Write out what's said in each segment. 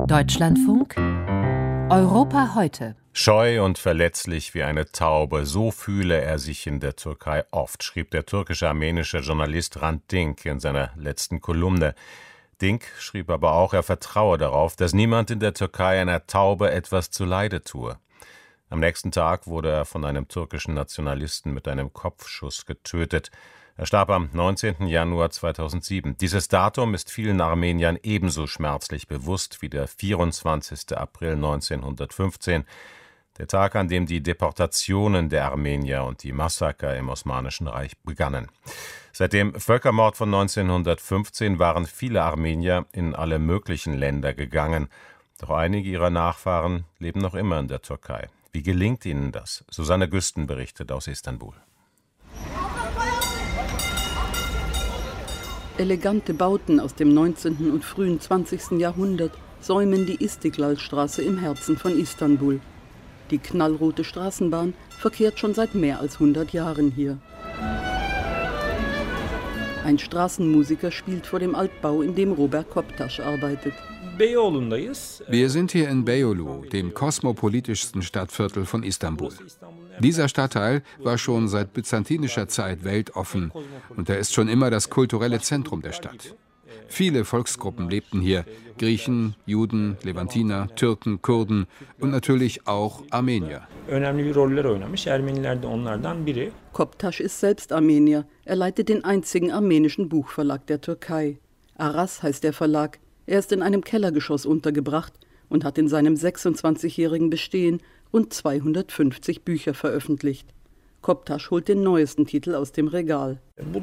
Deutschlandfunk Europa heute. Scheu und verletzlich wie eine Taube, so fühle er sich in der Türkei oft, schrieb der türkisch-armenische Journalist Hrant Dink in seiner letzten Kolumne. Dink schrieb aber auch, er vertraue darauf, dass niemand in der Türkei einer Taube etwas zuleide tue. Am nächsten Tag wurde er von einem türkischen Nationalisten mit einem Kopfschuss getötet. Er starb am 19. Januar 2007. Dieses Datum ist vielen Armeniern ebenso schmerzlich bewusst wie der 24. April 1915, der Tag, an dem die Deportationen der Armenier und die Massaker im Osmanischen Reich begannen. Seit dem Völkermord von 1915 waren viele Armenier in alle möglichen Länder gegangen. Doch einige ihrer Nachfahren leben noch immer in der Türkei. Wie gelingt ihnen das? Susanne Güsten berichtet aus Istanbul. Elegante Bauten aus dem 19. und frühen 20. Jahrhundert säumen die Istiklalstraße im Herzen von Istanbul. Die knallrote Straßenbahn verkehrt schon seit mehr als 100 Jahren hier. Ein Straßenmusiker spielt vor dem Altbau, in dem Robert Koptaş arbeitet. Wir sind hier in Beyoğlu, dem kosmopolitischsten Stadtviertel von Istanbul. Dieser Stadtteil war schon seit byzantinischer Zeit weltoffen und er ist schon immer das kulturelle Zentrum der Stadt. Viele Volksgruppen lebten hier: Griechen, Juden, Levantiner, Türken, Kurden und natürlich auch Armenier. Koptaş ist selbst Armenier. Er leitet den einzigen armenischen Buchverlag der Türkei. Aras heißt der Verlag. Er ist in einem Kellergeschoss untergebracht und hat in seinem 26-jährigen Bestehen rund 250 Bücher veröffentlicht. Koptaş holt den neuesten Titel aus dem Regal.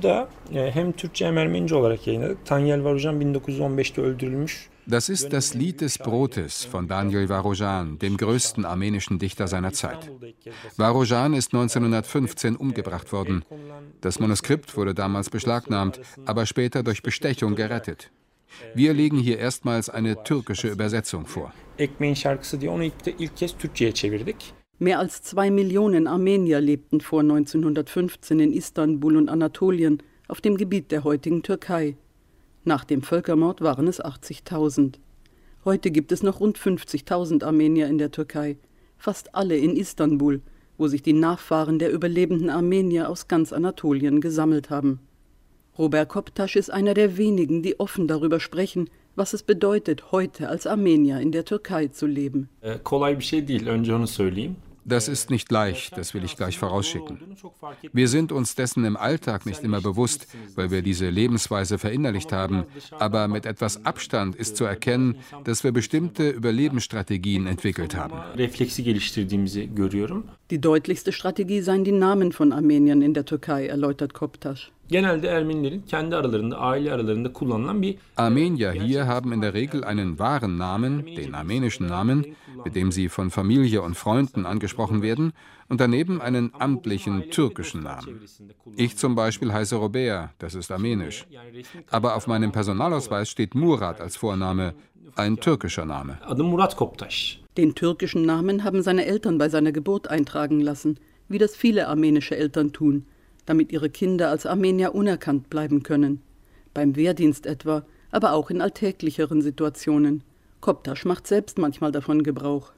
Das ist das Lied des Brotes von Daniel Varojan, dem größten armenischen Dichter seiner Zeit. Varojan ist 1915 umgebracht worden. Das Manuskript wurde damals beschlagnahmt, aber später durch Bestechung gerettet. Wir legen hier erstmals eine türkische Übersetzung vor. Mehr als 2 Millionen Armenier lebten vor 1915 in Istanbul und Anatolien, auf dem Gebiet der heutigen Türkei. Nach dem Völkermord waren es 80.000. Heute gibt es noch rund 50.000 Armenier in der Türkei, fast alle in Istanbul, wo sich die Nachfahren der überlebenden Armenier aus ganz Anatolien gesammelt haben. Robert Koptaş ist einer der wenigen, die offen darüber sprechen, was es bedeutet, heute als Armenier in der Türkei zu leben. Das ist nicht leicht, das will ich gleich vorausschicken. Wir sind uns dessen im Alltag nicht immer bewusst, weil wir diese Lebensweise verinnerlicht haben, aber mit etwas Abstand ist zu erkennen, dass wir bestimmte Überlebensstrategien entwickelt haben. Die deutlichste Strategie seien die Namen von Armeniern in der Türkei, erläutert Koptaş. Armenier hier haben in der Regel einen wahren Namen, den armenischen Namen, mit dem sie von Familie und Freunden angesprochen werden, und daneben einen amtlichen türkischen Namen. Ich zum Beispiel heiße Robert, das ist armenisch. Aber auf meinem Personalausweis steht Murat als Vorname, ein türkischer Name. Den türkischen Namen haben seine Eltern bei seiner Geburt eintragen lassen, wie das viele armenische Eltern tun, damit ihre Kinder als Armenier unerkannt bleiben können. Beim Wehrdienst etwa, aber auch in alltäglicheren Situationen. Koptaş macht selbst manchmal davon Gebrauch.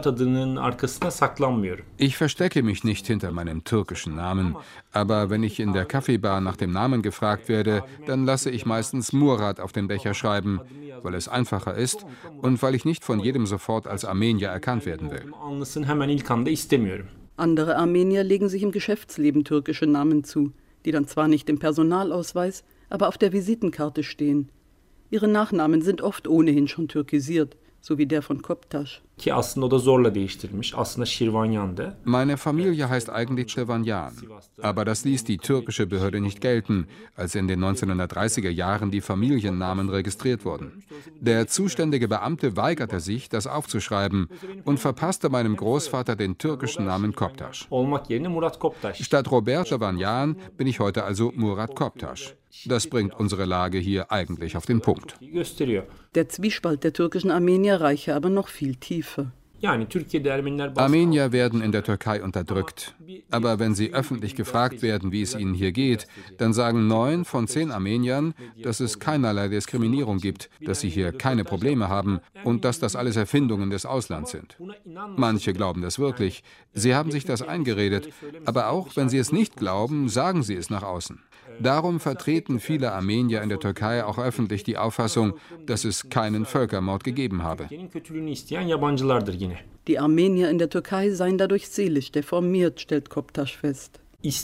Ich verstecke mich nicht hinter meinem türkischen Namen, aber wenn ich in der Kaffeebar nach dem Namen gefragt werde, dann lasse ich meistens Murat auf den Becher schreiben, weil es einfacher ist und weil ich nicht von jedem sofort als Armenier erkannt werden will. Andere Armenier legen sich im Geschäftsleben türkische Namen zu, die dann zwar nicht im Personalausweis, aber auf der Visitenkarte stehen. Ihre Nachnamen sind oft ohnehin schon türkisiert, so wie der von Koptaş. Meine Familie heißt eigentlich Şirvanyan, aber das ließ die türkische Behörde nicht gelten, als in den 1930er Jahren die Familiennamen registriert wurden. Der zuständige Beamte weigerte sich, das aufzuschreiben und verpasste meinem Großvater den türkischen Namen Koptaş. Statt Robert Şirvanyan bin ich heute also Murat Koptaş. Das bringt unsere Lage hier eigentlich auf den Punkt. Der Zwiespalt der türkischen Armenier reiche aber noch viel tiefer. Armenier werden in der Türkei unterdrückt. Aber wenn sie öffentlich gefragt werden, wie es ihnen hier geht, dann sagen 9 von 10 Armeniern, dass es keinerlei Diskriminierung gibt, dass sie hier keine Probleme haben und dass das alles Erfindungen des Auslands sind. Manche glauben das wirklich. Sie haben sich das eingeredet. Aber auch wenn sie es nicht glauben, sagen sie es nach außen. Darum vertreten viele Armenier in der Türkei auch öffentlich die Auffassung, dass es keinen Völkermord gegeben habe. Die Armenier in der Türkei seien dadurch seelisch deformiert, stellt Koptaş fest.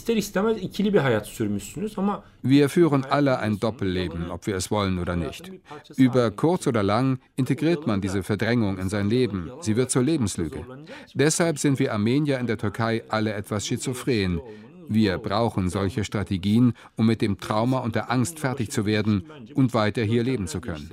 Wir führen alle ein Doppelleben, ob wir es wollen oder nicht. Über kurz oder lang integriert man diese Verdrängung in sein Leben. Sie wird zur Lebenslüge. Deshalb sind wir Armenier in der Türkei alle etwas schizophren. Wir brauchen solche Strategien, um mit dem Trauma und der Angst fertig zu werden und weiter hier leben zu können.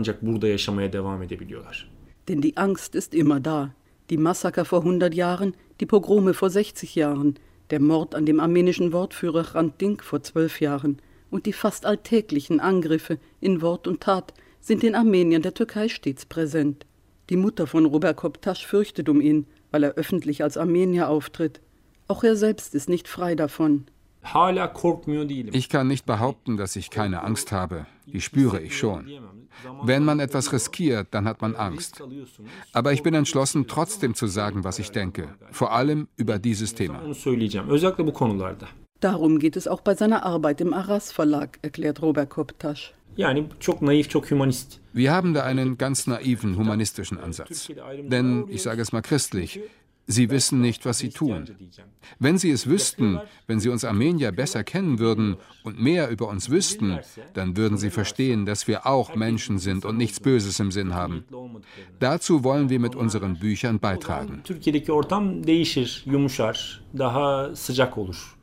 Denn die Angst ist immer da. Die Massaker vor 100 Jahren, die Pogrome vor 60 Jahren, der Mord an dem armenischen Wortführer Hrant Dink vor 12 Jahren und die fast alltäglichen Angriffe in Wort und Tat sind den Armeniern der Türkei stets präsent. Die Mutter von Robert Koptaş fürchtet um ihn, weil er öffentlich als Armenier auftritt. Auch er selbst ist nicht frei davon. Ich kann nicht behaupten, dass ich keine Angst habe. Die spüre ich schon. Wenn man etwas riskiert, dann hat man Angst. Aber ich bin entschlossen, trotzdem zu sagen, was ich denke. Vor allem über dieses Thema. Darum geht es auch bei seiner Arbeit im Aras Verlag, erklärt Robert Koptaş. Wir haben da einen ganz naiven humanistischen Ansatz. Denn, ich sage es mal christlich, sie wissen nicht, was sie tun. Wenn sie es wüssten, wenn sie uns Armenier besser kennen würden und mehr über uns wüssten, dann würden sie verstehen, dass wir auch Menschen sind und nichts Böses im Sinn haben. Dazu wollen wir mit unseren Büchern beitragen.